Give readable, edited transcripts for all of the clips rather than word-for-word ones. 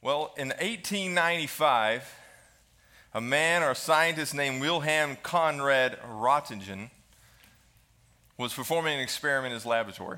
Well, in 1895, a man or a scientist named Wilhelm Conrad Roentgen was performing an experiment in his laboratory.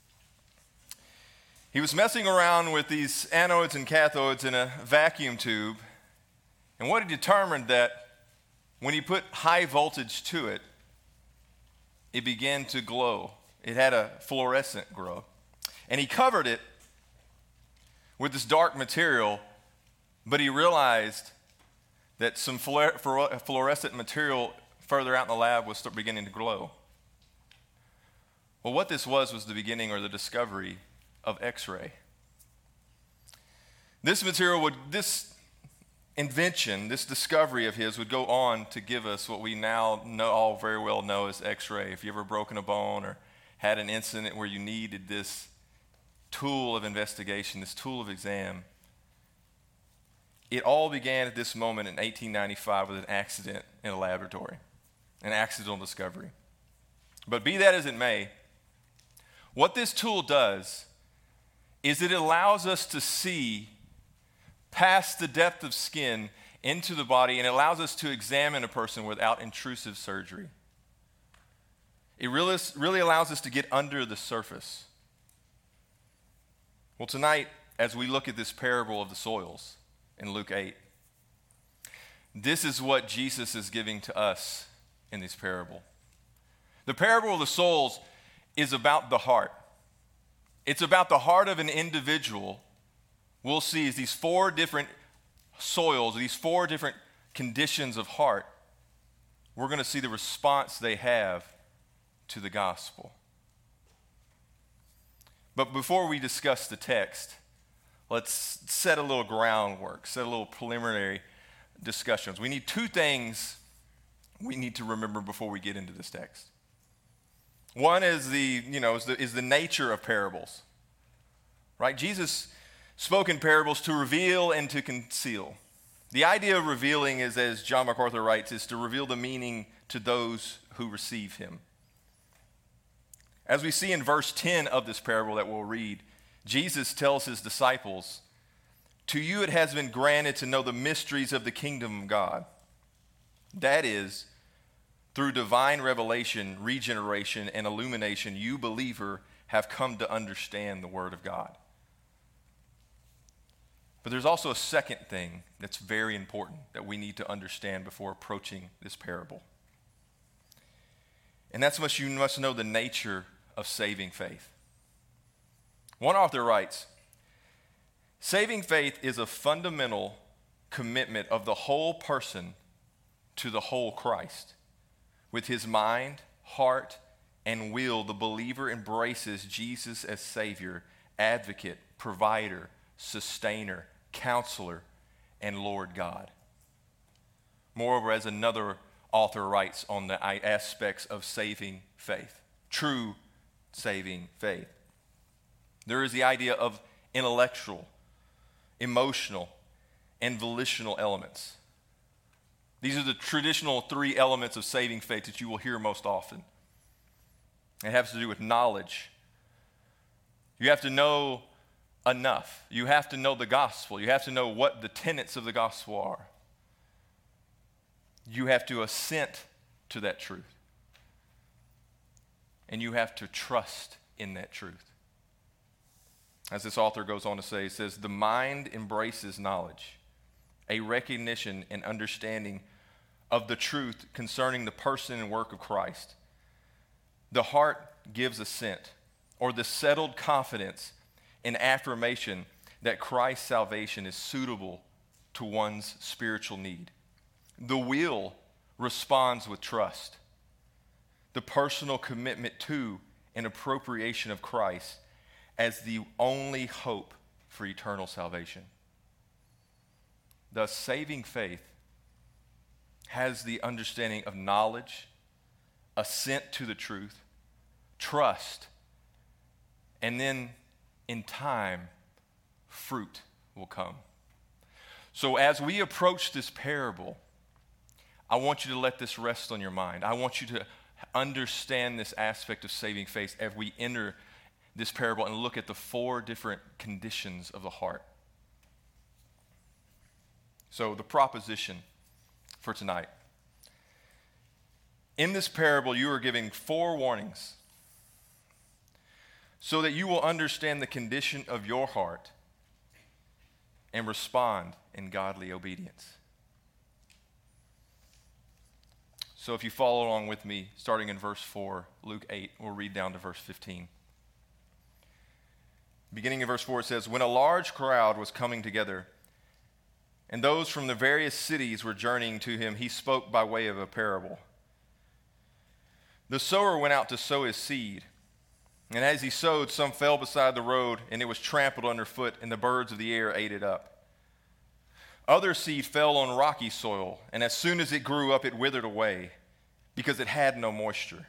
He was messing around with these anodes and cathodes in a vacuum tube, and what he determined that when he put high voltage to it, it began to glow. It had a fluorescent glow. And he covered it with this dark material, but he realized that some fluorescent material further out in the lab was beginning to glow. Well, what this was the beginning or the discovery of X-ray. This invention, this discovery of his would go on to give us what we now all very well know as X-ray. If you ever broken a bone or had an incident where you needed this tool of investigation, this tool of exam, it all began at this moment in 1895 with an accident in a laboratory, an accidental discovery. But be that as it may, what this tool does is it allows us to see past the depth of skin into the body, and it allows us to examine a person without intrusive surgery. It really allows us to get under the surface. Well, tonight, as we look at this parable of the soils in Luke 8, this is what Jesus is giving to us in this parable. The parable of the soils is about the heart. It's about the heart of an individual. We'll see is these four different soils, these four different conditions of heart. We're going to see the response they have to the gospel. But before we discuss the text, let's set a little groundwork, set a little preliminary discussions. We need two things we need to remember before we get into this text. One is the nature of parables, right? Jesus spoke in parables to reveal and to conceal. The idea of revealing is, as John MacArthur writes, is to reveal the meaning to those who receive him. As we see in verse 10 of this parable that we'll read, Jesus tells his disciples, "To you it has been granted to know the mysteries of the kingdom of God." That is, through divine revelation, regeneration, and illumination, you, believer, have come to understand the Word of God. But there's also a second thing that's very important that we need to understand before approaching this parable. And that's you must know the nature of saving faith. One author writes, "Saving faith is a fundamental commitment of the whole person to the whole Christ. With his mind, heart, and will, the believer embraces Jesus as Savior, advocate, provider, sustainer, counselor, and Lord God." Moreover, as another author writes on the aspects of saving faith, true saving faith, there is the idea of intellectual, emotional, and volitional elements. These are the traditional three elements of saving faith that you will hear most often. It has to do with knowledge. You have to know enough. You have to know the gospel. You have to know what the tenets of the gospel are. You have to assent to that truth. And you have to trust in that truth. As this author goes on to say, he says, "The mind embraces knowledge, a recognition and understanding of the truth concerning the person and work of Christ. The heart gives assent, or the settled confidence and affirmation that Christ's salvation is suitable to one's spiritual need. The will responds with trust. The personal commitment to and appropriation of Christ as the only hope for eternal salvation." Thus, saving faith has the understanding of knowledge, assent to the truth, trust, and then in time, fruit will come. So as we approach this parable, I want you to let this rest on your mind. I want you to understand this aspect of saving faith as we enter this parable and look at the four different conditions of the heart. So, the proposition for tonight. In this parable, you are giving 4 warnings so that you will understand the condition of your heart and respond in godly obedience. So if you follow along with me, starting in verse 4, Luke 8, we'll read down to verse 15. Beginning in verse 4, it says, "When a large crowd was coming together, and those from the various cities were journeying to him, he spoke by way of a parable. The sower went out to sow his seed. And as he sowed, some fell beside the road, and it was trampled underfoot, and the birds of the air ate it up. Other seed fell on rocky soil, and as soon as it grew up, it withered away, because it had no moisture.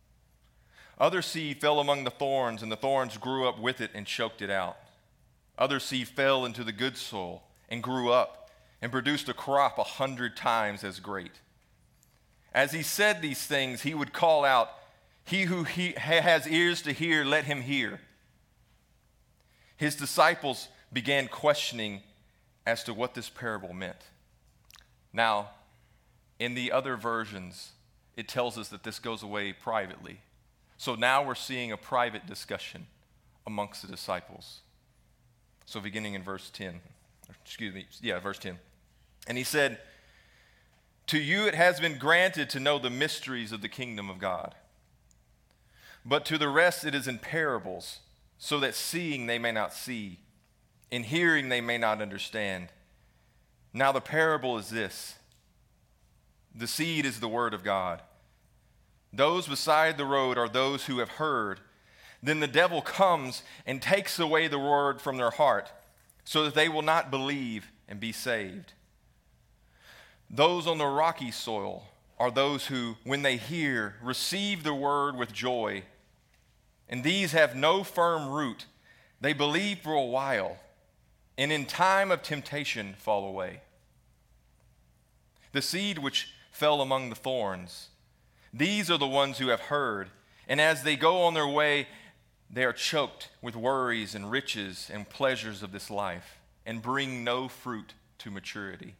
Other seed fell among the thorns, and the thorns grew up with it and choked it out. Other seed fell into the good soil, and grew up, and produced a crop 100 times as great. As he said these things, he would call out, 'He who has ears to hear, let him hear.' His disciples began questioning as to what this parable meant." Now, in the other versions, it tells us that this goes away privately. So now we're seeing a private discussion amongst the disciples. So beginning in verse 10. Verse 10. "And he said, 'To you it has been granted to know the mysteries of the kingdom of God. But to the rest it is in parables, so that seeing they may not see, and hearing they may not understand. Now the parable is this: the seed is the word of God. Those beside the road are those who have heard. Then the devil comes and takes away the word from their heart, so that they will not believe and be saved. Those on the rocky soil are those who, when they hear, receive the word with joy. And these have no firm root. They believe for a while, and in time of temptation fall away. The seed which fell among the thorns, these are the ones who have heard, and as they go on their way, they are choked with worries and riches and pleasures of this life, and bring no fruit to maturity.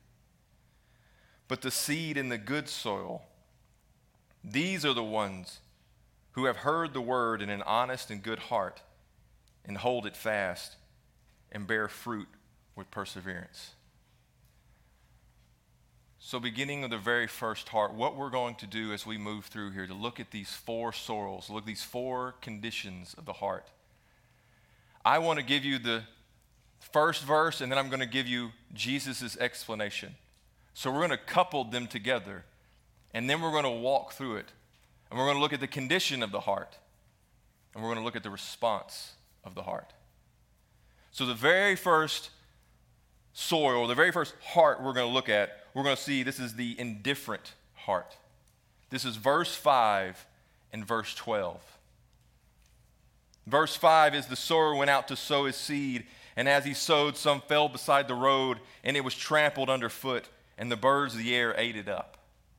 But the seed in the good soil, these are the ones who have heard the word in an honest and good heart, and hold it fast, and bear fruit with perseverance." So beginning with the very first heart, what we're going to do as we move through here to look at these 4 soils, look at these 4 conditions of the heart. I want to give you the first verse, and then I'm going to give you Jesus' explanation. So we're going to couple them together, and then we're going to walk through it. And we're going to look at the condition of the heart, and we're going to look at the response of the heart. So the very first soil, the very first heart we're going to look at, we're going to see this is the indifferent heart. This is verse 5 and verse 12. Verse 5 is, "The sower went out to sow his seed, and as he sowed, some fell beside the road, and it was trampled underfoot, and the birds of the air ate it up."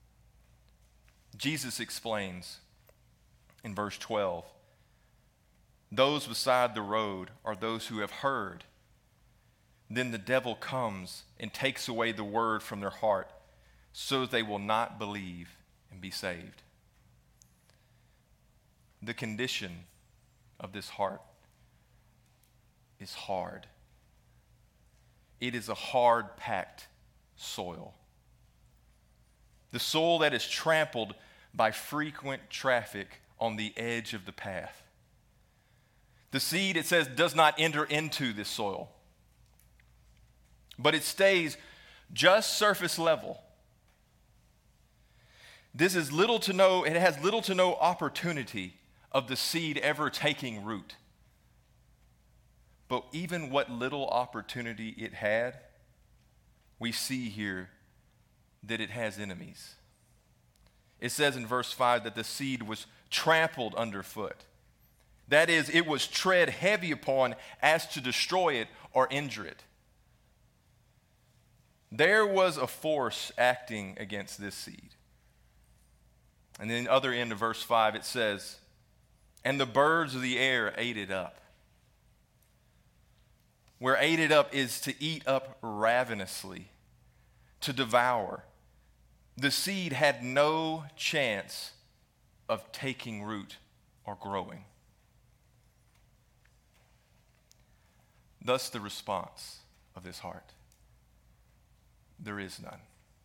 Jesus explains in verse 12, "Those beside the road are those who have heard. Then the devil comes and takes away the word from their heart, so that they will not believe and be saved." The condition of this heart is hard. It is a hard-packed soil. The soil that is trampled by frequent traffic on the edge of the path. The seed, it says, does not enter into this soil, but it stays just surface level. This is little to no, it has little to no opportunity of the seed ever taking root. But even what little opportunity it had, we see here that it has enemies. It says in verse 5 that the seed was trampled underfoot. That is, it was tread heavy upon as to destroy it or injure it. There was a force acting against this seed. And then the other end of verse 5, it says, "And the birds of the air ate it up." Where ate it up is to eat up ravenously. to devour. The seed had no chance of taking root or growing. Thus the response of this heart: there is none.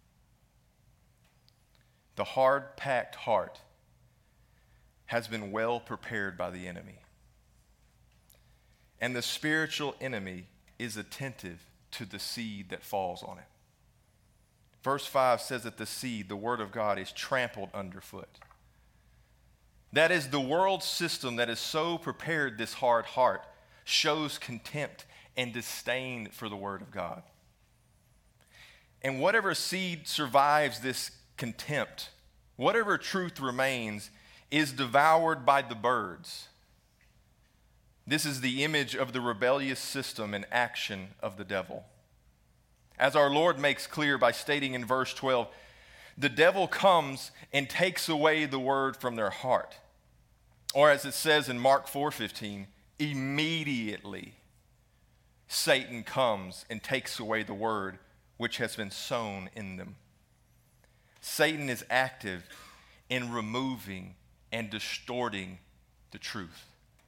The hard-packed heart has been well prepared by the enemy. And the spiritual enemy is attentive to the seed that falls on it. Verse 5 says that the seed, the word of God, is trampled underfoot. That is, the world system that has so prepared this hard heart shows contempt and disdain for the word of God. And whatever seed survives this contempt, whatever truth remains, is devoured by the birds. This is the image of the rebellious system and action of the devil. As our Lord makes clear by stating in verse 12, the devil comes and takes away the word from their heart. Or as it says in Mark 4:15, immediately Satan comes and takes away the word which has been sown in them. Satan is active in removing and distorting the truth.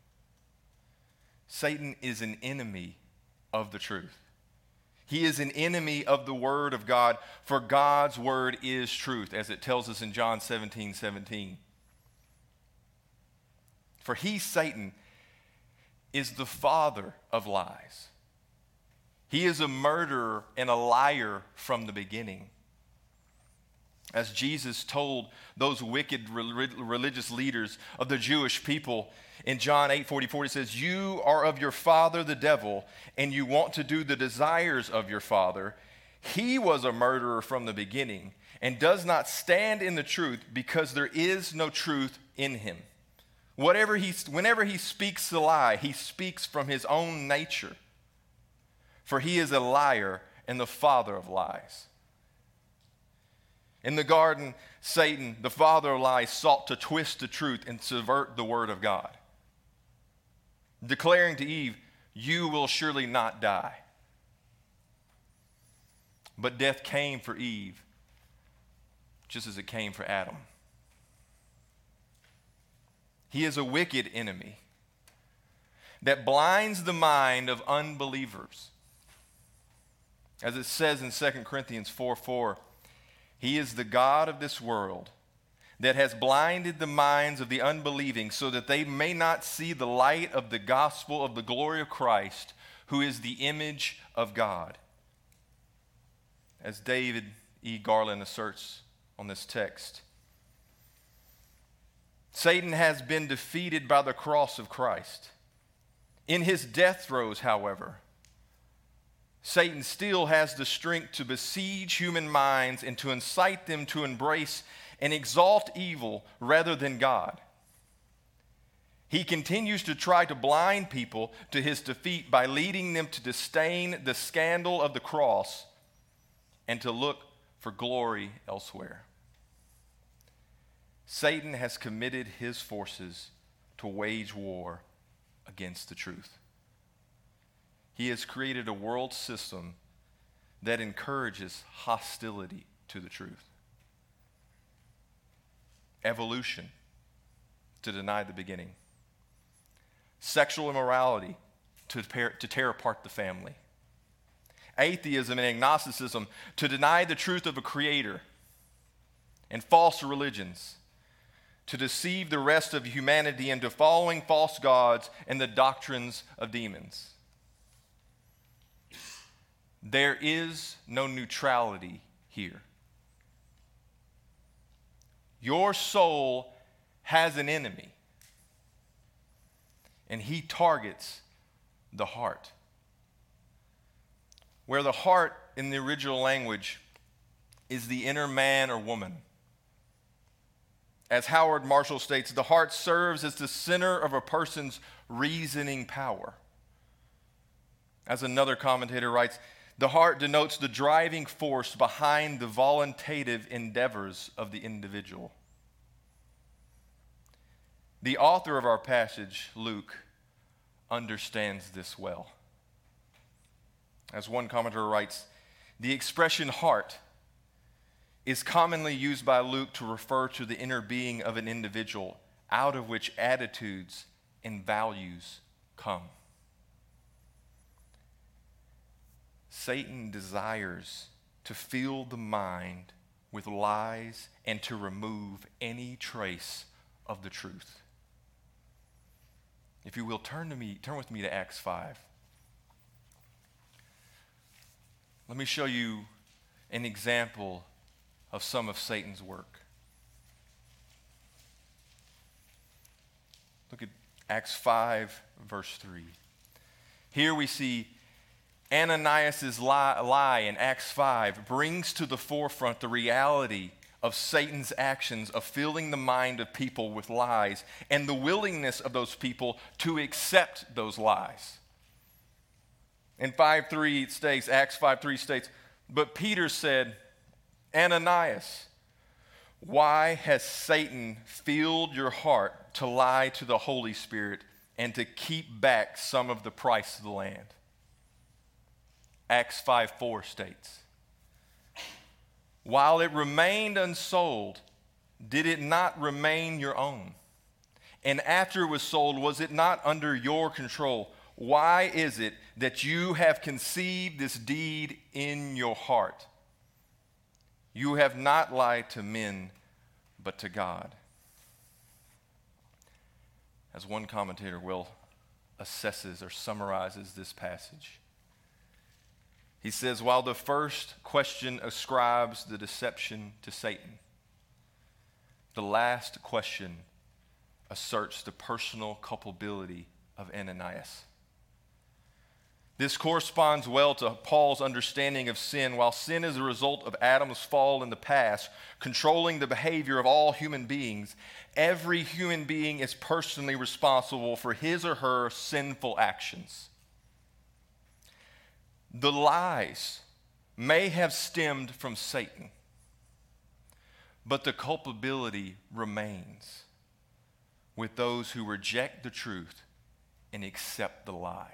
Satan is an enemy of the truth. He is an enemy of the word of God, for God's word is truth, as it tells us in John 17:17. For he, Satan, is the father of lies. He is a murderer and a liar from the beginning. As Jesus told those wicked religious leaders of the Jewish people in John 8:44, he says, "You are of your father the devil, and you want to do the desires of your father. He was a murderer from the beginning and does not stand in the truth because there is no truth in him. Whenever he speaks a lie, he speaks from his own nature, for he is a liar and the father of lies." In the garden, Satan, the father of lies, sought to twist the truth and subvert the word of God, declaring to Eve, "You will surely not die." But death came for Eve, just as it came for Adam. He is a wicked enemy that blinds the mind of unbelievers. As it says in 2 Corinthians 4:4, he is the God of this world that has blinded the minds of the unbelieving so that they may not see the light of the gospel of the glory of Christ, who is the image of God. As David E. Garland asserts on this text, Satan has been defeated by the cross of Christ. In his death throes, however, Satan still has the strength to besiege human minds and to incite them to embrace and exalt evil rather than God. He continues to try to blind people to his defeat by leading them to disdain the scandal of the cross and to look for glory elsewhere. Satan has committed his forces to wage war against the truth. He has created a world system that encourages hostility to the truth. Evolution, to deny the beginning. Sexual immorality, to tear apart the family. Atheism and agnosticism, to deny the truth of a creator. And false religions, to deceive the rest of humanity into following false gods and the doctrines of demons. There is no neutrality here. Your soul has an enemy, and he targets the heart. Where the heart in the original language is the inner man or woman. As Howard Marshall states, the heart serves as the center of a person's reasoning power. As another commentator writes, the heart denotes the driving force behind the voluntative endeavors of the individual. The author of our passage, Luke, understands this well. As one commentator writes, the expression heart is commonly used by Luke to refer to the inner being of an individual, out of which attitudes and values come. Satan desires to fill the mind with lies and to remove any trace of the truth. If you will, turn with me to Acts 5. Let me show you an example of some of Satan's work. Look at Acts 5, verse 3. Here we see Ananias' lie in Acts 5 brings to the forefront the reality of Satan's actions of filling the mind of people with lies and the willingness of those people to accept those lies. In 5:3 it states, Acts 5:3 states, "But Peter said, Ananias, why has Satan filled your heart to lie to the Holy Spirit and to keep back some of the price of the land?" Acts 5:4 states, "While it remained unsold, did it not remain your own? And after it was sold, was it not under your control? Why is it that you have conceived this deed in your heart? You have not lied to men, but to God." As one commentator assesses or summarizes this passage, he says, while the first question ascribes the deception to Satan, the last question asserts the personal culpability of Ananias. This corresponds well to Paul's understanding of sin. While sin is a result of Adam's fall in the past, controlling the behavior of all human beings, every human being is personally responsible for his or her sinful actions. The lies may have stemmed from Satan, but the culpability remains with those who reject the truth and accept the lie.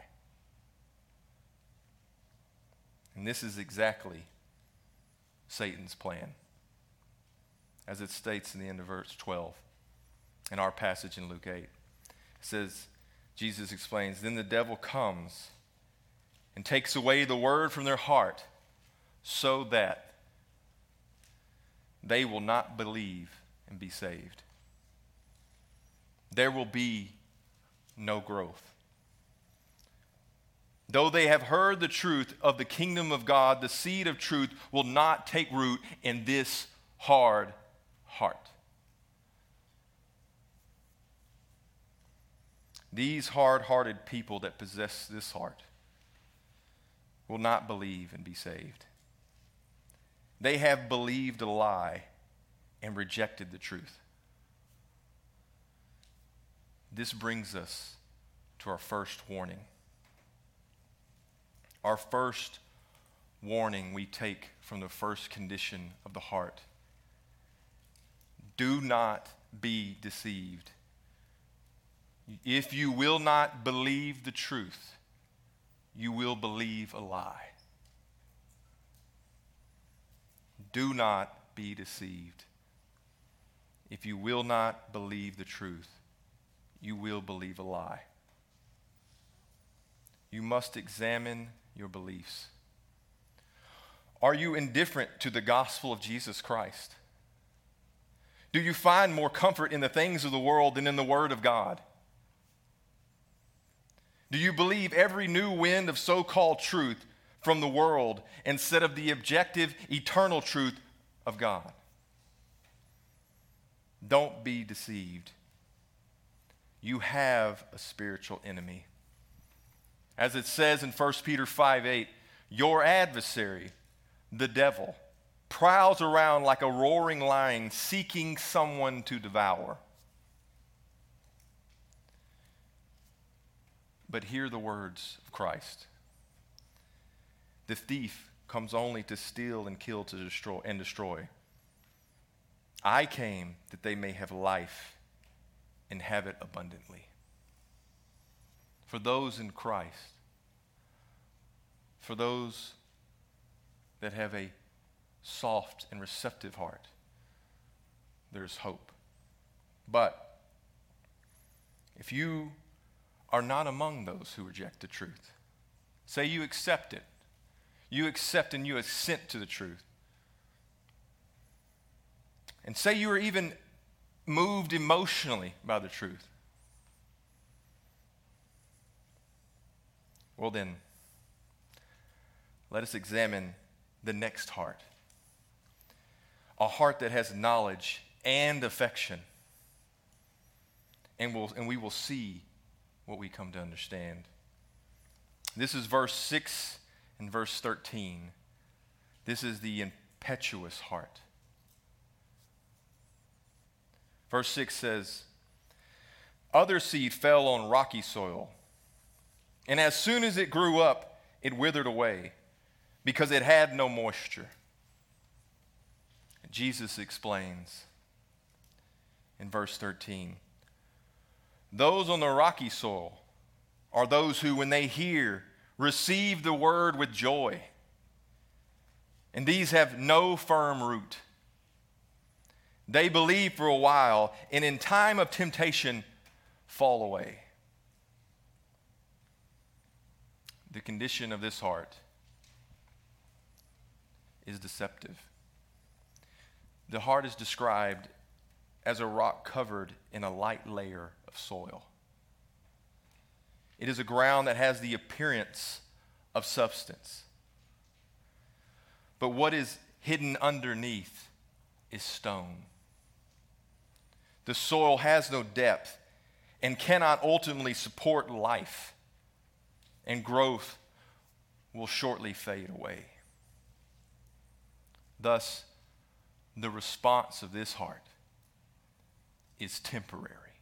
And this is exactly Satan's plan. As it states in the end of verse 12 in our passage in Luke 8. It says, Jesus explains, "Then the devil comes and takes away the word from their heart so that they will not believe and be saved." There will be no growth. Though they have heard the truth of the kingdom of God, the seed of truth will not take root in this hard heart. These hard-hearted people that possess this heart will not believe and be saved. They have believed a lie and rejected the truth. This brings us to our first warning. Our first warning we take from the first condition of the heart. Do not be deceived. If you will not believe the truth, you will believe a lie. Do not be deceived. If you will not believe the truth, you will believe a lie. You must examine your beliefs. Are you indifferent to the gospel of Jesus Christ? Do you find more comfort in the things of the world than in the Word of God? Do you believe every new wind of so-called truth from the world instead of the objective, eternal truth of God? Don't be deceived. You have a spiritual enemy. As it says in 1 Peter 5:8, your adversary, the devil, prowls around like a roaring lion seeking someone to devour. But hear the words of Christ. The thief comes only to steal and kill, to destroy. I came that they may have life and have it abundantly. For those in Christ, for those that have a soft and receptive heart, there's hope. But if you are not among those who reject the truth, say you accept it, you accept and you assent to the truth, and say you are even moved emotionally by the truth, well then, let us examine the next heart. A heart that has knowledge and affection. And we will see what we come to understand. This is verse 6 and verse 13. This is the impetuous heart. Verse 6 says, "Other seed fell on rocky soil, and as soon as it grew up, it withered away, because it had no moisture." Jesus explains in verse 13, "Those on the rocky soil are those who, when they hear, receive the word with joy. And these have no firm root. They believe for a while, and in time of temptation, fall away." The condition of this heart is deceptive. The heart is described as a rock covered in a light layer of soil. It is a ground that has the appearance of substance. But what is hidden underneath is stone. The soil has no depth and cannot ultimately support life, and growth will shortly fade away. Thus, the response of this heart is temporary.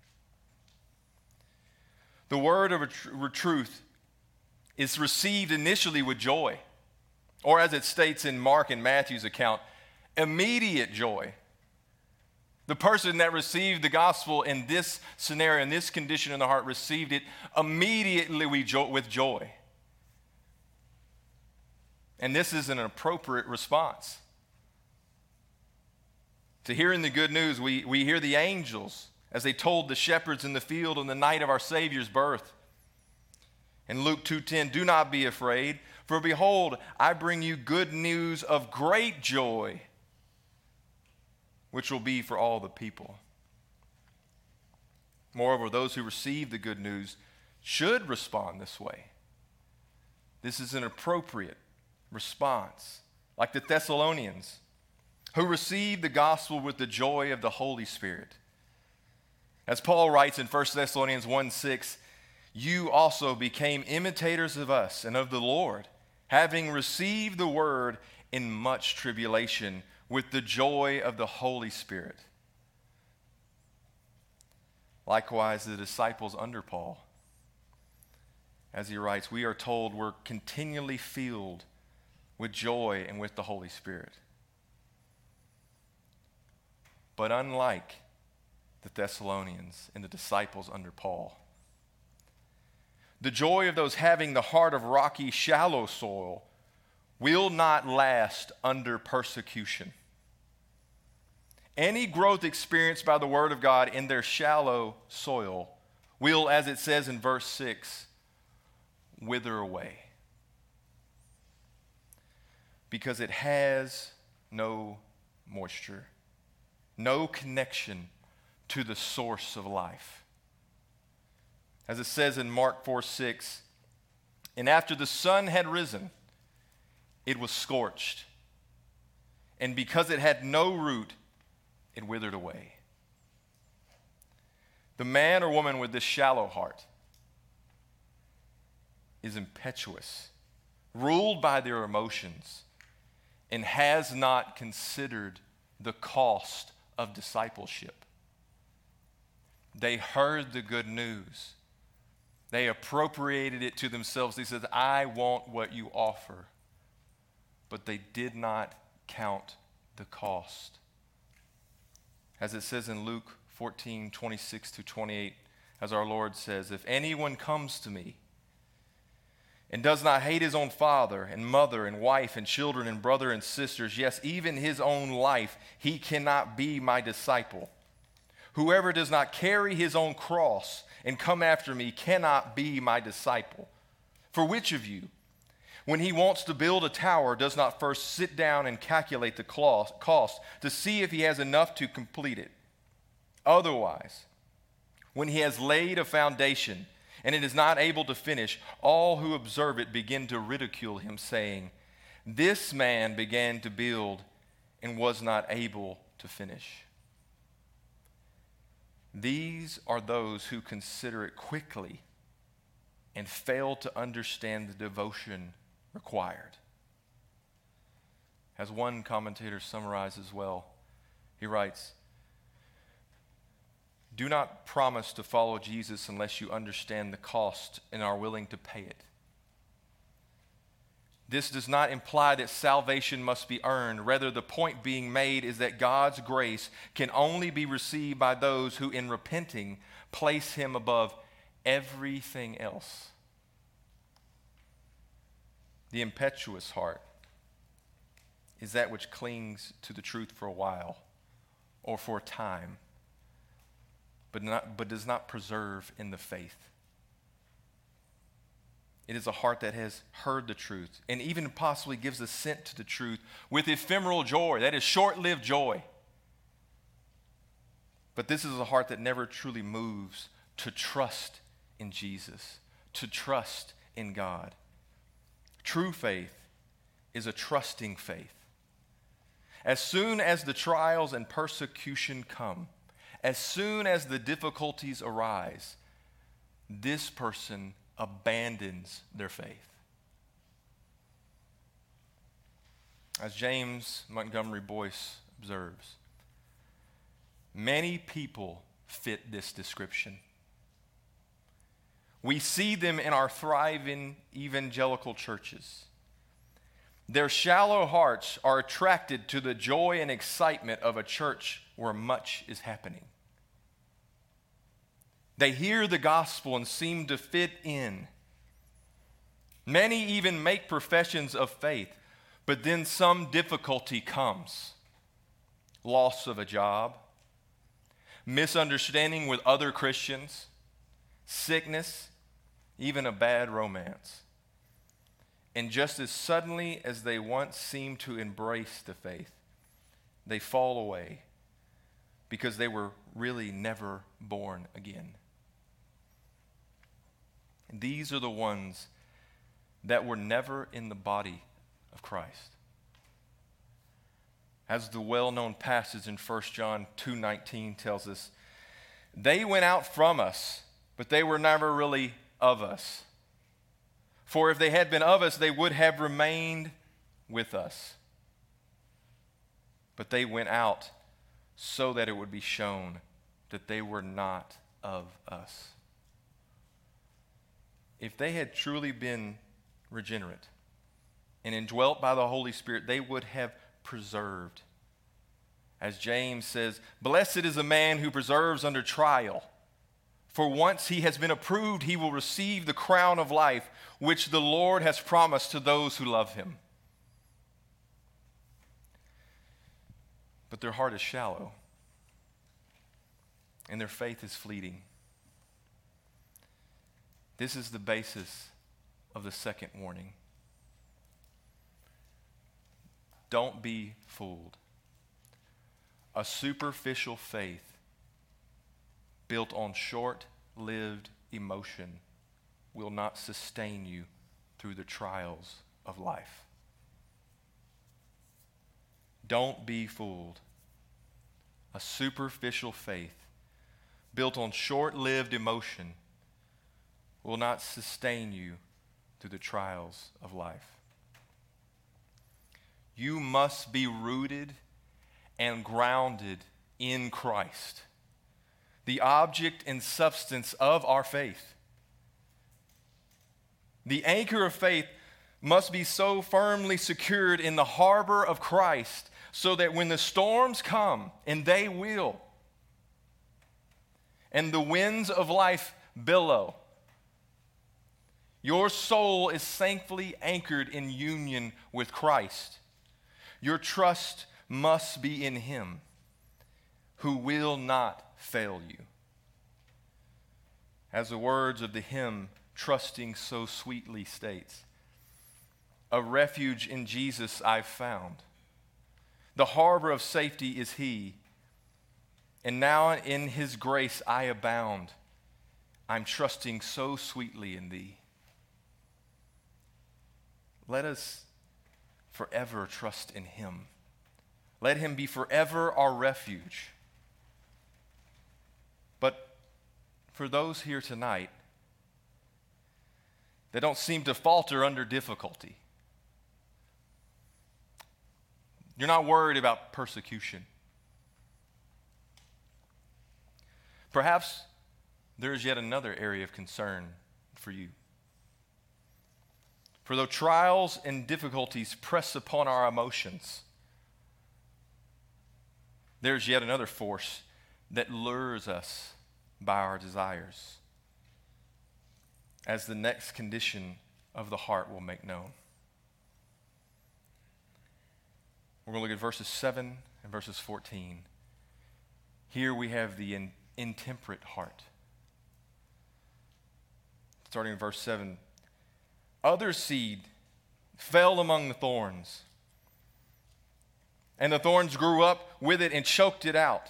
The word of truth is received initially with joy, or as it states in Mark and Matthew's account, immediate joy. The person that received the gospel in this scenario, in this condition in the heart, received it immediately with joy. And this is an appropriate response. To hearing the good news, we hear the angels as they told the shepherds in the field on the night of our Savior's birth. In Luke 2:10, "Do not be afraid, for behold, I bring you good news of great joy, which will be for all the people." Moreover, those who receive the good news should respond this way. This is an appropriate response, like the Thessalonians, who received the gospel with the joy of the Holy Spirit. As Paul writes in 1 Thessalonians 1:6, "You also became imitators of us and of the Lord, having received the word in much tribulation with the joy of the Holy Spirit." Likewise, the disciples under Paul, as he writes, we are told we're continually filled with joy and with the Holy Spirit. But unlike the Thessalonians and the disciples under Paul, the joy of those having the heart of rocky, shallow soil will not last under persecution. Any growth experienced by the Word of God in their shallow soil will, as it says in verse 6, wither away, because it has no moisture, no connection to the source of life. As it says in Mark 4:6, "And after the sun had risen, it was scorched, and because it had no root, it withered away." The man or woman with this shallow heart is impetuous, ruled by their emotions, and has not considered the cost of discipleship. They heard the good news. They appropriated it to themselves. They said, "I want what you offer." But they did not count the cost. As it says in Luke 14:26-28, as our Lord says, "If anyone comes to me and does not hate his own father and mother and wife and children and brother and sisters, yes, even his own life, he cannot be my disciple. Whoever does not carry his own cross and come after me cannot be my disciple. For which of you, when he wants to build a tower, does not first sit down and calculate the cost to see if he has enough to complete it? Otherwise, when he has laid a foundation and it is not able to finish, all who observe it begin to ridicule him, saying, "This man began to build and was not able to finish." These are those who consider it quickly and fail to understand the devotion required. As one commentator summarizes well, he writes, "Do not promise to follow Jesus unless you understand the cost and are willing to pay it. This does not imply that salvation must be earned. Rather, the point being made is that God's grace can only be received by those who, in repenting, place him above everything else." The impetuous heart is that which clings to the truth for a while or for a time, but does not preserve in the faith. It is a heart that has heard the truth and even possibly gives assent to the truth with ephemeral joy, that is short-lived joy. But this is a heart that never truly moves to trust in Jesus, to trust in God. True faith is a trusting faith. As soon as the trials and persecution come, as soon as the difficulties arise, this person abandons their faith. As James Montgomery Boyce observes, many people fit this description. We see them in our thriving evangelical churches. Their shallow hearts are attracted to the joy and excitement of a church where much is happening. They hear the gospel and seem to fit in. Many even make professions of faith, but then some difficulty comes. Loss of a job, misunderstanding with other Christians, sickness, even a bad romance. And just as suddenly as they once seemed to embrace the faith, they fall away because they were really never born again. And these are the ones that were never in the body of Christ. As the well-known passage in 1 John 2:19 tells us, "They went out from us, but they were never really of us. For if they had been of us, they would have remained with us. But they went out so that it would be shown that they were not of us." If they had truly been regenerate and indwelt by the Holy Spirit, they would have preserved. As James says, "Blessed is a man who preserves under trial. For once he has been approved, he will receive the crown of life, which the Lord has promised to those who love him." But their heart is shallow, and their faith is fleeting. This is the basis of the second warning. Don't be fooled. A superficial faith built on short-lived emotion will not sustain you through the trials of life. Don't be fooled. A superficial faith built on short-lived emotion will not sustain you through the trials of life. You must be rooted and grounded in Christ, the object and substance of our faith. The anchor of faith must be so firmly secured in the harbor of Christ so that when the storms come, and they will, and the winds of life billow, Your soul is thankfully anchored in union with Christ. Your trust must be in Him, who will not fail you. As the words of the hymn, Trusting So Sweetly, states, a refuge in Jesus I've found. The harbor of safety is He, and now in His grace I abound. I'm trusting so sweetly in Thee. Let us forever trust in Him. Let Him be forever our refuge. But for those here tonight that don't seem to falter under difficulty, you're not worried about persecution. Perhaps there's yet another area of concern for you. For though trials and difficulties press upon our emotions, there's yet another force that lures us by our desires, as the next condition of the heart will make known. We're going to look at verses 7 and verses 14. Here we have the intemperate heart. Starting in verse 7. Other seed fell among the thorns, and the thorns grew up with it and choked it out.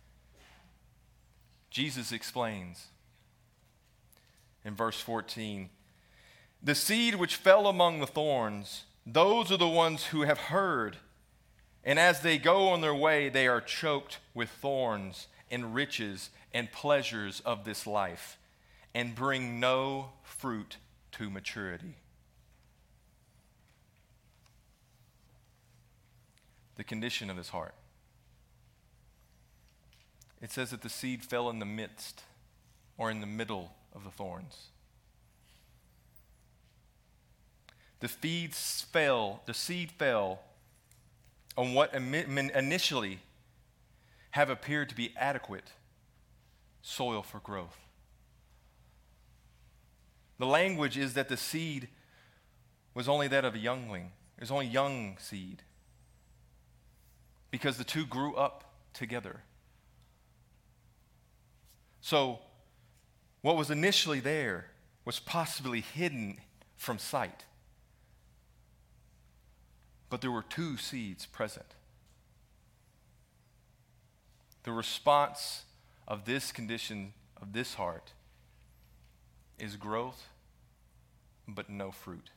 Jesus explains in verse 14, the seed which fell among the thorns, those are the ones who have heard, and as they go on their way, they are choked with thorns and riches and pleasures of this life, and bring no fruit to maturity. The condition of his heart. It says that the seed fell in the midst or in the middle of the thorns. The seed fell on what initially have appeared to be adequate soil for growth. The language is that the seed was only that of a youngling. It was only young seed, because the two grew up together. So, what was initially there was possibly hidden from sight. But there were two seeds present. The response of this condition of this heart is growth, but no fruit.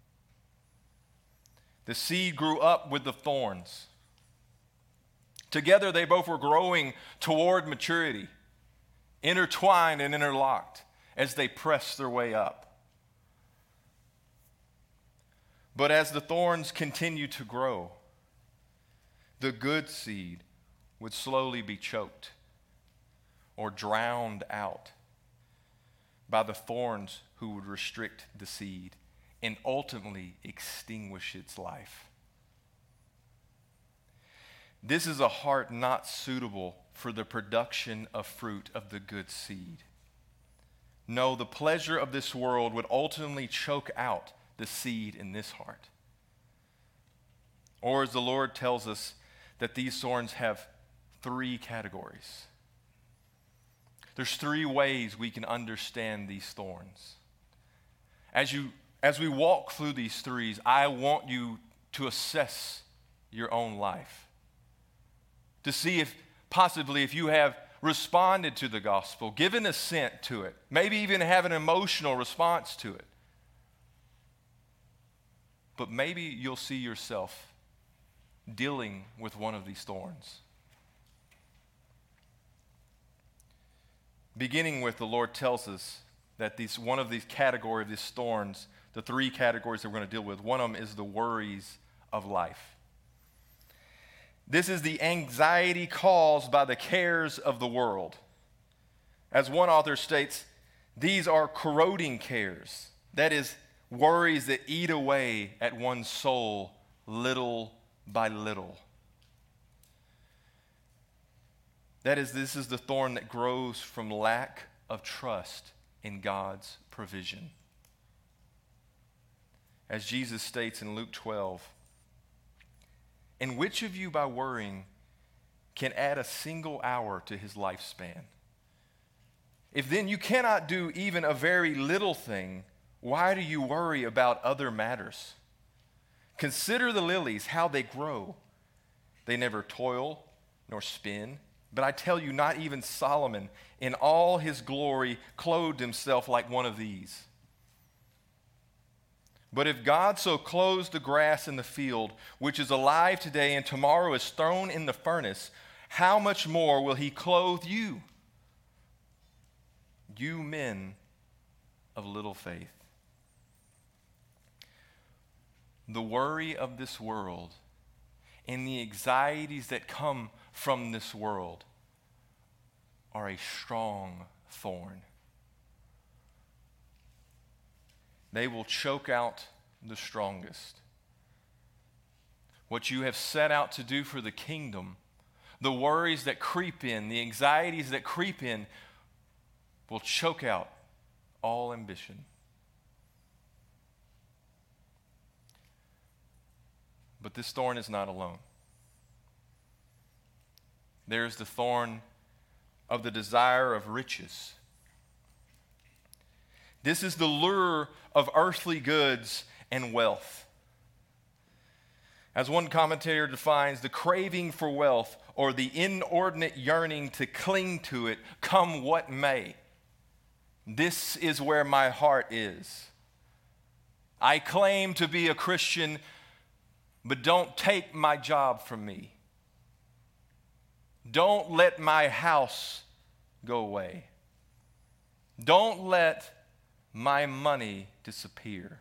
The seed grew up with the thorns. Together they both were growing toward maturity, intertwined and interlocked as they pressed their way up. But as the thorns continued to grow, the good seed would slowly be choked or drowned out by the thorns who would restrict the seed and ultimately extinguish its life. This is a heart not suitable for the production of fruit of the good seed. No, the pleasure of this world would ultimately choke out the seed in this heart. Or as the Lord tells us, that these thorns have three categories. There's three ways we can understand these thorns. As we walk through these threes, I want you to assess your own life, to see if possibly if you have responded to the gospel, given assent to it, maybe even have an emotional response to it. But maybe you'll see yourself dealing with one of these thorns. Beginning with, the Lord tells us that one of these categories of these thorns, the three categories that we're going to deal with, one of them is the worries of life. This is the anxiety caused by the cares of the world. As one author states, these are corroding cares. That is, worries that eat away at one's soul little by little. That is, this is the thorn that grows from lack of trust in God's provision. as Jesus states in Luke 12. And which of you by worrying can add a single hour to his lifespan? If then you cannot do even a very little thing, why do you worry about other matters? Consider the lilies, how they grow. They never toil nor spin. But I tell you, not even Solomon in all his glory clothed himself like one of these. But if God so clothes the grass in the field, which is alive today and tomorrow is thrown in the furnace, how much more will he clothe you, you men of little faith? The worry of this world and the anxieties that come from this world are a strong thorn. They will choke out the strongest. What you have set out to do for the kingdom, the worries that creep in, the anxieties that creep in, will choke out all ambition. But this thorn is not alone. There's the thorn of the desire of riches. This is the lure of earthly goods and wealth. As one commentator defines, the craving for wealth or the inordinate yearning to cling to it, come what may. This is where my heart is. I claim to be a Christian, but don't take my job from me. Don't let my house go away. Don't let my money disappear.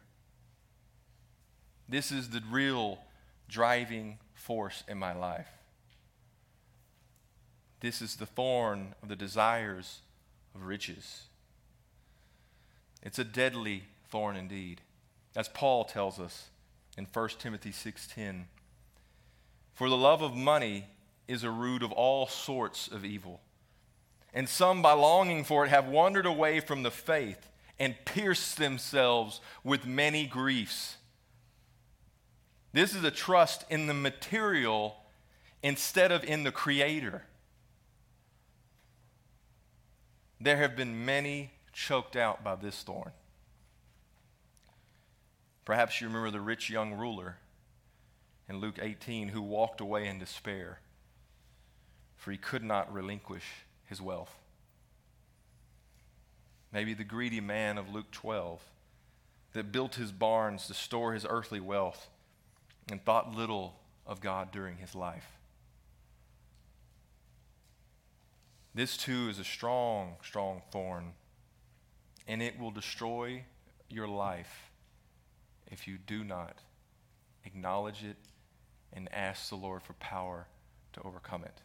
This is the real driving force in my life. This is the thorn of the desires of riches. It's a deadly thorn indeed, as Paul tells us in 1 Timothy 6:10. For the love of money is a root of all sorts of evil. And some, by longing for it, have wandered away from the faith and pierced themselves with many griefs. This is a trust in the material instead of in the Creator. There have been many choked out by this thorn. Perhaps you remember the rich young ruler in Luke 18 who walked away in despair, for he could not relinquish his wealth. Maybe the greedy man of Luke 12 that built his barns to store his earthly wealth and thought little of God during his life. This too is a strong, strong thorn, and it will destroy your life if you do not acknowledge it and ask the Lord for power to overcome it.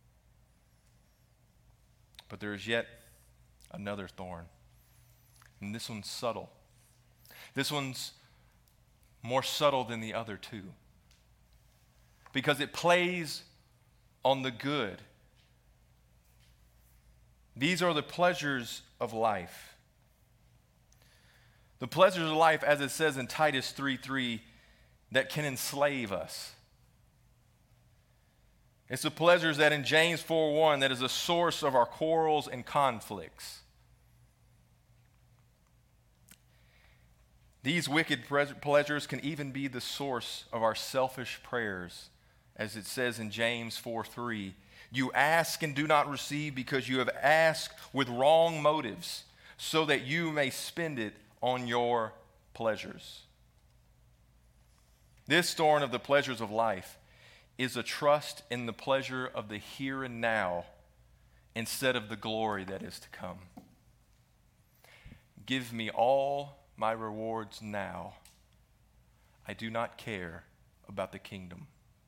But there is yet another thorn, and this one's subtle. This one's more subtle than the other two, because it plays on the good. These are the pleasures of life. The pleasures of life, as it says in Titus 3:3, that can enslave us. It's the pleasures that in James 4:1 that is a source of our quarrels and conflicts. These wicked pleasures can even be the source of our selfish prayers, as it says in James 4:3. You ask and do not receive because you have asked with wrong motives, so that you may spend it on your pleasures. This thorn of the pleasures of life is a trust in the pleasure of the here and now instead of the glory that is to come. Give me all my rewards now. I do not care about the kingdom.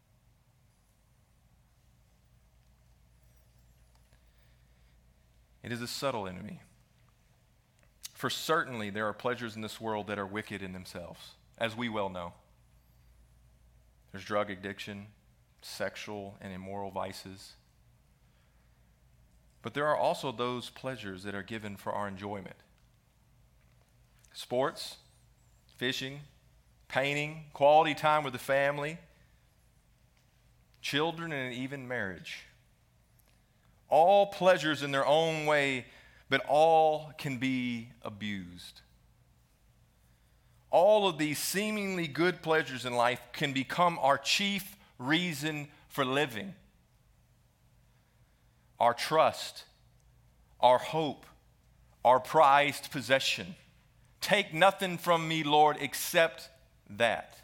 It is a subtle enemy. For certainly there are pleasures in this world that are wicked in themselves, as we well know. There's drug addiction, sexual and immoral vices. But there are also those pleasures that are given for our enjoyment. Sports, fishing, painting, quality time with the family, children, and even marriage. All pleasures in their own way, but all can be abused. All of these seemingly good pleasures in life can become our chief reason for living. Our trust, our hope, our prized possession. Take nothing from me, Lord, except that.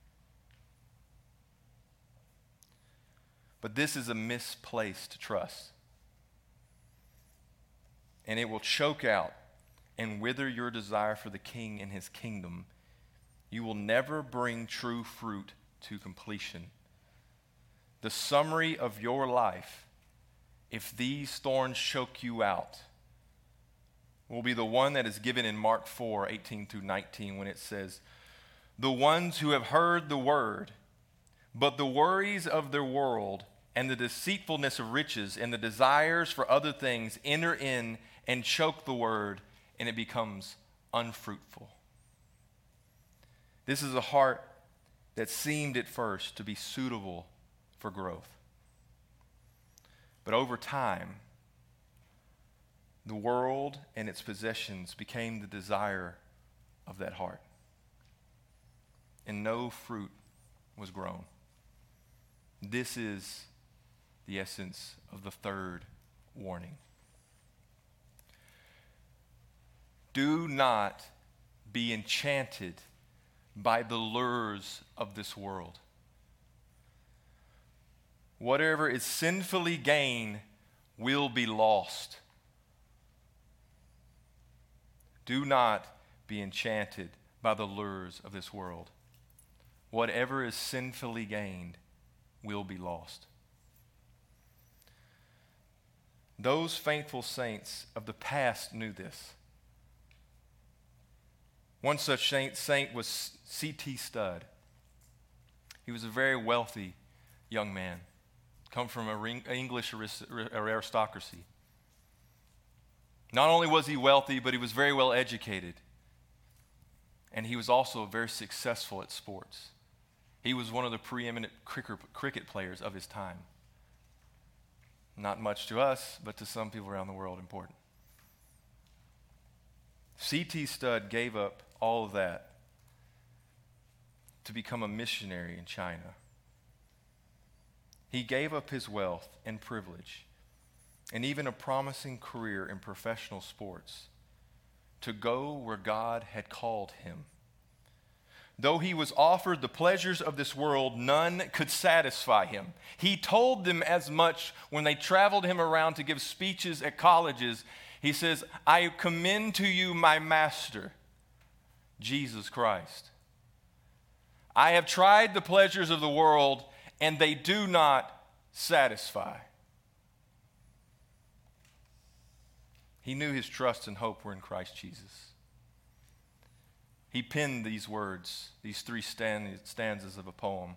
But this is a misplaced trust. And it will choke out and wither your desire for the King and his kingdom. You will never bring true fruit to completion. The summary of your life, if these thorns choke you out, will be the one that is given in Mark 4:18-19, when it says, "The ones who have heard the word, but the worries of their world and the deceitfulness of riches and the desires for other things enter in and choke the word, and it becomes unfruitful." This is a heart that seemed at first to be suitable for growth. But over time, the world and its possessions became the desire of that heart. And no fruit was grown. This is the essence of the third warning. Do not be enchanted by the lures of this world. Whatever is sinfully gained will be lost. Do not be enchanted by the lures of this world. Whatever is sinfully gained will be lost. Those faithful saints of the past knew this. One such saint was C.T. Studd. He was a very wealthy young man, come from an English aristocracy. Not only was he wealthy, but he was very well educated. And he was also very successful at sports. He was one of the preeminent cricket players of his time. Not much to us, but to some people around the world, important. C.T. Studd gave up all of that to become a missionary in China. He gave up his wealth and privilege and even a promising career in professional sports to go where God had called him. Though he was offered the pleasures of this world, none could satisfy him. He told them as much when they traveled him around to give speeches at colleges. He says, "I commend to you my master, Jesus Christ. I have tried the pleasures of the world, and they do not satisfy." He knew his trust and hope were in Christ Jesus. He penned these words, these three stanzas of a poem.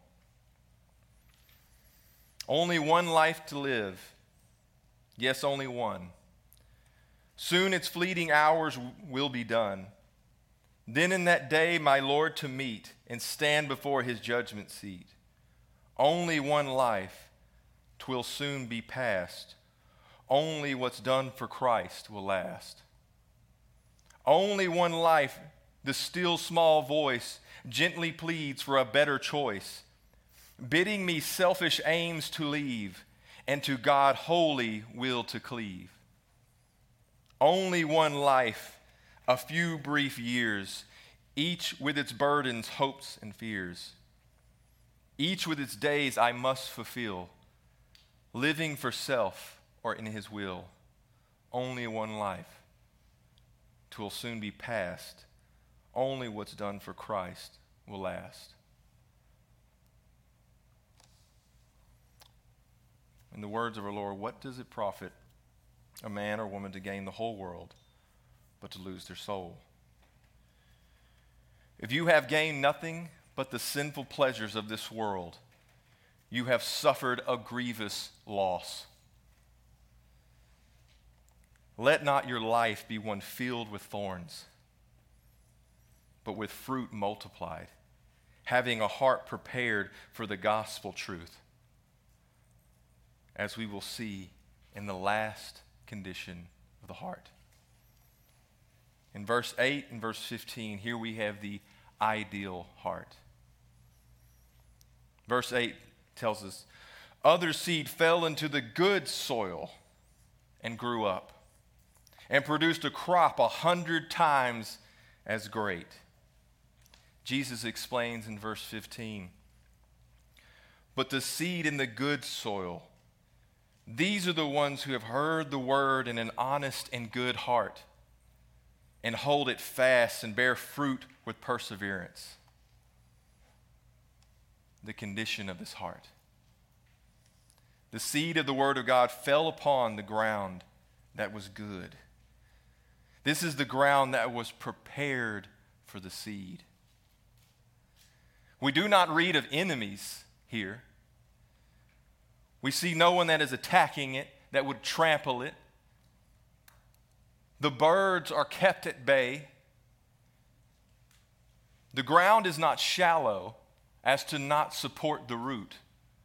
Only one life to live, yes, only one. Soon its fleeting hours will be done. Then in that day my Lord to meet and stand before his judgment seat. Only one life, 'twill soon be past. Only what's done for Christ will last. Only one life, the still small voice gently pleads for a better choice, bidding me selfish aims to leave and to God holy will to cleave. Only one life, a few brief years, each with its burdens, hopes, and fears. Each with its days I must fulfill, living for self or in his will. Only one life, 'twill soon be past. Only what's done for Christ will last. In the words of our Lord, what does it profit a man or woman to gain the whole world but to lose their soul? If you have gained nothing but the sinful pleasures of this world, you have suffered a grievous loss. Let not your life be one filled with thorns, but with fruit multiplied having a heart prepared for the gospel truth, as we will see in the last condition of the heart. In verse 8 and verse 15, here we have the ideal heart. Verse 8 tells us, other seed fell into the good soil and grew up and produced a crop 100 times as great. Jesus explains in verse 15, but the seed in the good soil, these are the ones who have heard the word in an honest and good heart and hold it fast and bear fruit with perseverance. The condition of this heart. The seed of the word of God fell upon the ground that was good. This is the ground that was prepared for the seed. We do not read of enemies here. We see no one that is attacking it, that would trample it. The birds are kept at bay. The ground is not shallow as to not support the root.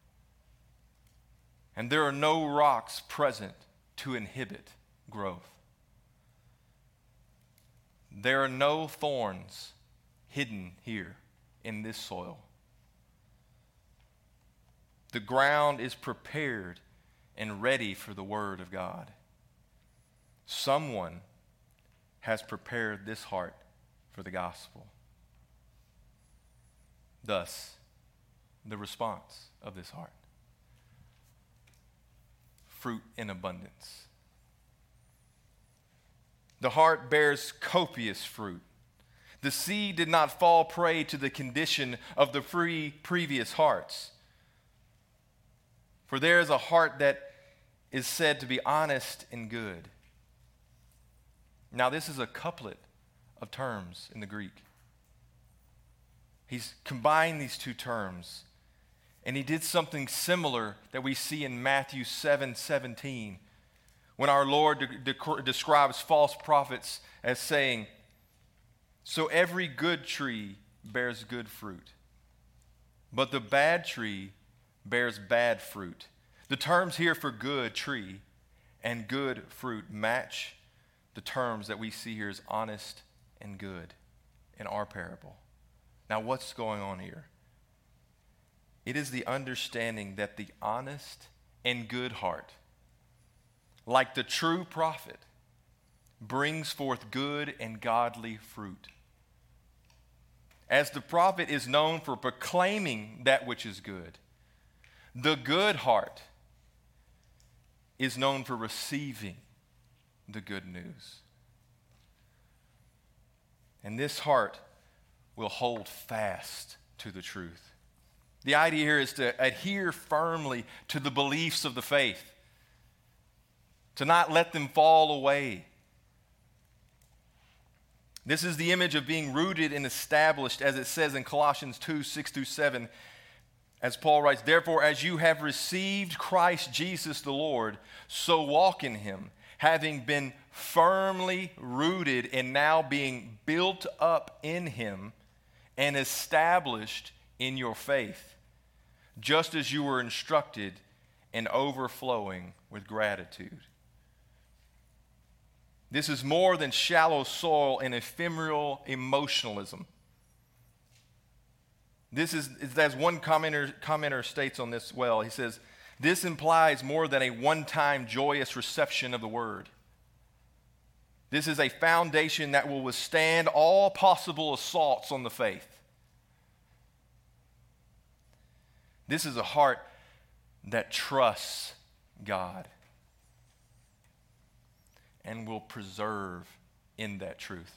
And there are no rocks present to inhibit growth. There are no thorns hidden here in this soil. The ground is prepared and ready for the word of God. Someone has prepared this heart for the gospel. Thus, the response of this heart. Fruit in abundance. The heart bears copious fruit. The seed did not fall prey to the condition of the previous hearts. For there is a heart that is said to be honest and good. Now, this is a couplet of terms in the Greek. He's combined these two terms, and he did something similar that we see in Matthew 7:17, when our Lord describes false prophets as saying, so every good tree bears good fruit, but the bad tree bears bad fruit. The terms here for good tree and good fruit match the terms that we see here as honest and good in our parable. Now, what's going on here? It is the understanding that the honest and good heart, like the true prophet, brings forth good and godly fruit. As the prophet is known for proclaiming that which is good, the good heart is known for receiving the good news. And this heart will hold fast to the truth. The idea here is to adhere firmly to the beliefs of the faith, to not let them fall away. This is the image of being rooted and established, as it says in Colossians 2:6-7, as Paul writes, therefore, as you have received Christ Jesus the Lord, so walk in him, having been firmly rooted and now being built up in him and established in your faith, just as you were instructed, and overflowing with gratitude. This is more than shallow soil and ephemeral emotionalism. This is, as one commenter states on this well, he says, this implies more than a one-time joyous reception of the word. This is a foundation that will withstand all possible assaults on the faith. This is a heart that trusts God and will preserve in that truth.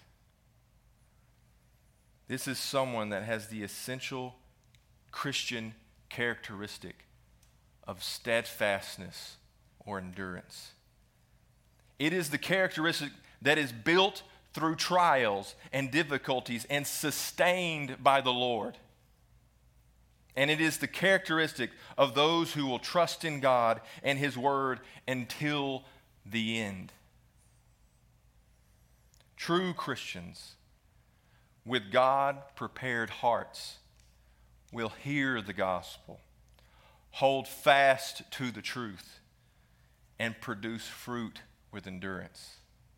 This is someone that has the essential Christian characteristic of steadfastness or endurance. It is the characteristic that is built through trials and difficulties and sustained by the Lord. And it is the characteristic of those who will trust in God and his word until the end. True Christians with God-prepared hearts will hear the gospel, hold fast to the truth, and produce fruit with endurance.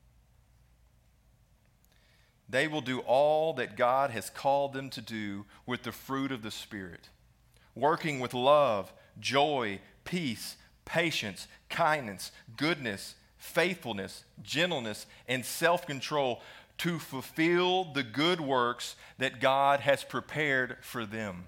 They will do all that God has called them to do with the fruit of the Spirit, working with love, joy, peace, patience, kindness, goodness, faithfulness, gentleness, and self-control to fulfill the good works that God has prepared for them.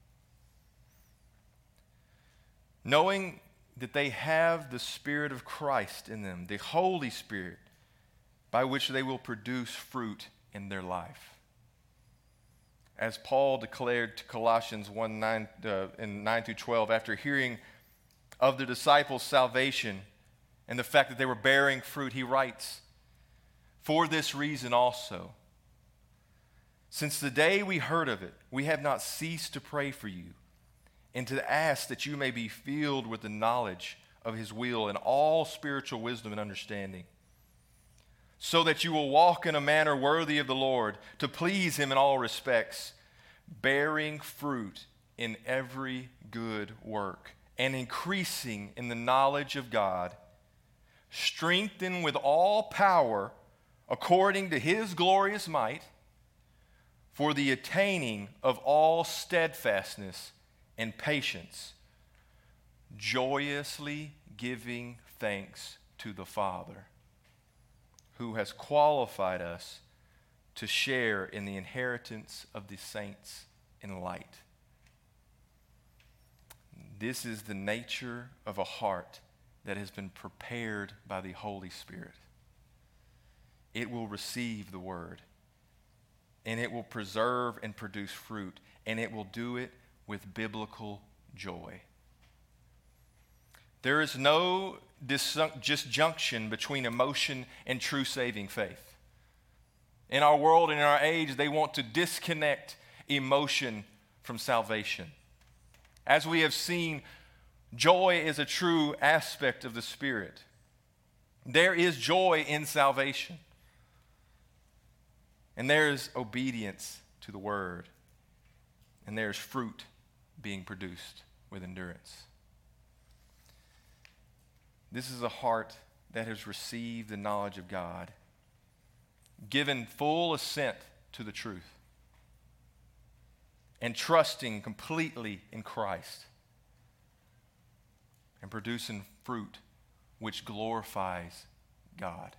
Knowing that they have the Spirit of Christ in them, the Holy Spirit, by which they will produce fruit in their life. As Paul declared to Colossians 1:9 in 9 through 12, after hearing of the disciples' salvation and the fact that they were bearing fruit, he writes, "For this reason also, since the day we heard of it, we have not ceased to pray for you and to ask that you may be filled with the knowledge of his will and all spiritual wisdom and understanding, so that you will walk in a manner worthy of the Lord, to please him in all respects, bearing fruit in every good work, and increasing in the knowledge of God, strengthened with all power according to his glorious might, for the attaining of all steadfastness and patience, joyously giving thanks to the Father, who has qualified us to share in the inheritance of the saints in light." This is the nature of a heart that has been prepared by the Holy Spirit. It will receive the word, and it will preserve and produce fruit, and it will do it with biblical joy. There is no disjunction between emotion and true saving faith. In our world and in our age, they want to disconnect emotion from salvation. As we have seen, joy is a true aspect of the Spirit. There is joy in salvation. And there is obedience to the word. And there is fruit being produced with endurance. This is a heart that has received the knowledge of God, given full assent to the truth, and trusting completely in Christ, and producing fruit which glorifies God.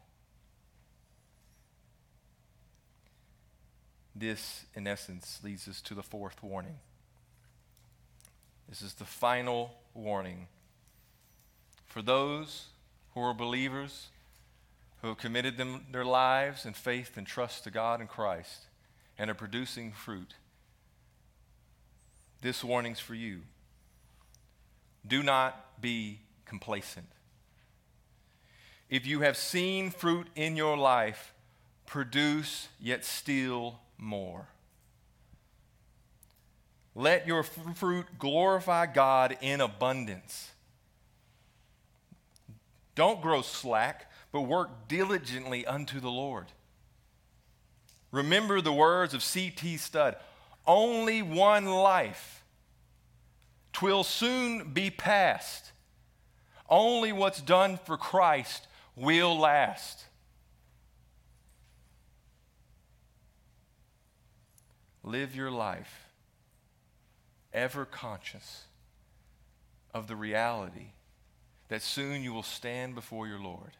This, in essence, leads us to the fourth warning. This is the final warning for those who are believers, who have committed their lives in faith and trust to God and Christ, and are producing fruit. This warning's for you. Do not be complacent. If you have seen fruit in your life, produce yet still more. Let your fruit glorify God in abundance. Don't grow slack, but work diligently unto the Lord. Remember the words of C.T. Studd, only one life. 'Twill soon be past. Only what's done for Christ will last. Live your life ever conscious of the reality that soon you will stand before your Lord.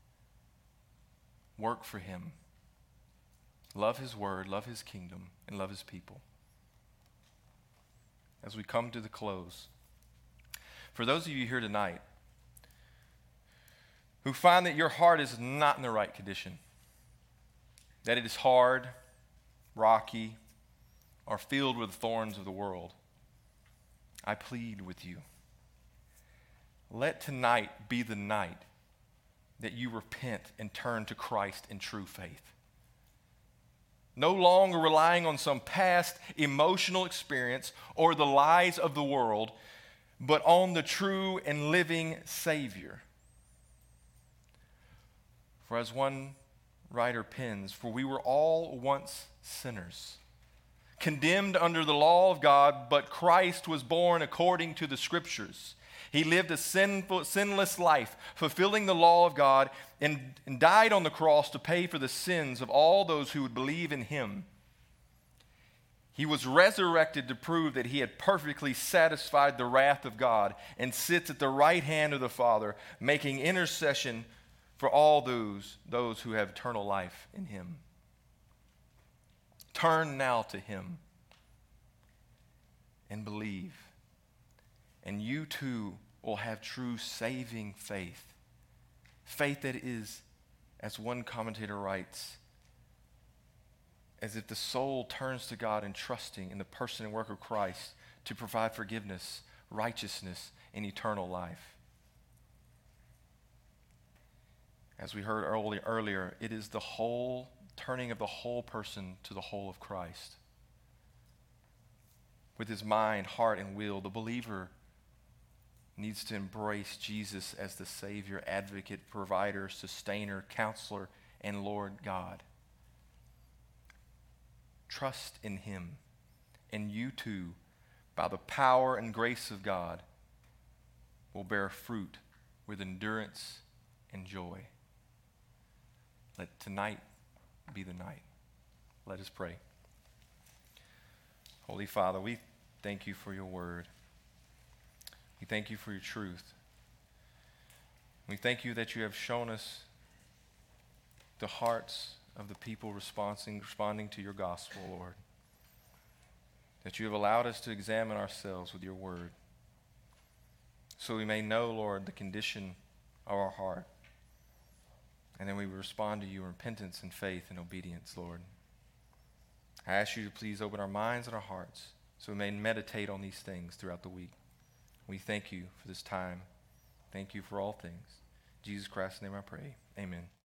Work for him. Love his word, love his kingdom, and love his people. As we come to the close, for those of you here tonight who find that your heart is not in the right condition, that it is hard, rocky, or filled with thorns of the world, I plead with you. Let tonight be the night that you repent and turn to Christ in true faith. No longer relying on some past emotional experience or the lies of the world, but on the true and living Savior. For as one writer pens, for we were all once sinners, condemned under the law of God, but Christ was born according to the Scriptures. He lived a sinless life, fulfilling the law of God, and died on the cross to pay for the sins of all those who would believe in him. He was resurrected to prove that he had perfectly satisfied the wrath of God and sits at the right hand of the Father, making intercession for all those who have eternal life in him. Turn now to him and believe, and you too will have true saving faith. Faith that is, as one commentator writes, as if the soul turns to God in trusting in the person and work of Christ to provide forgiveness, righteousness, and eternal life. As we heard earlier, it is the whole turning of the whole person to the whole of Christ. With his mind, heart, and will, the believer needs to embrace Jesus as the Savior, advocate, provider, sustainer, counselor, and Lord God. Trust in him, and you too, by the power and grace of God, will bear fruit with endurance and joy. Let tonight be the night. Let us pray. Holy Father, we thank you for your word. We thank you for your truth. We thank you that you have shown us the hearts of the people responding to your gospel, Lord. That you have allowed us to examine ourselves with your word, so we may know, Lord, the condition of our heart. And then we respond to you in repentance and faith and obedience, Lord. I ask you to please open our minds and our hearts so we may meditate on these things throughout the week. We thank you for this time. Thank you for all things. In Jesus Christ's name I pray. Amen.